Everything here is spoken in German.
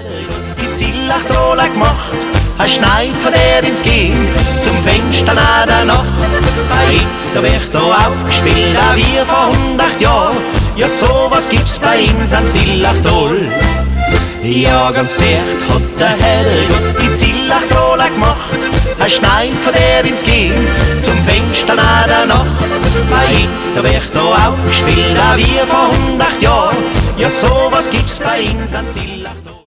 Die Zillachtrolle gemacht, ein Schneid hat er ins Gehen, zum Fenster nach der Nacht. Bei uns, da wird da aufgespielt, auch wie vor 100 Jahren. Ja, sowas gibt's bei uns an Zillachtroll. Ja, ganz dicht hat der Herrgott die Zillachtrolle gemacht, ein Schneid hat er ins Gehen, zum Fenster nach der Nacht. Bei uns, da wird da aufgespielt, auch wie vor 100 Jahren. Ja, sowas gibt's bei uns an Zillachtroll.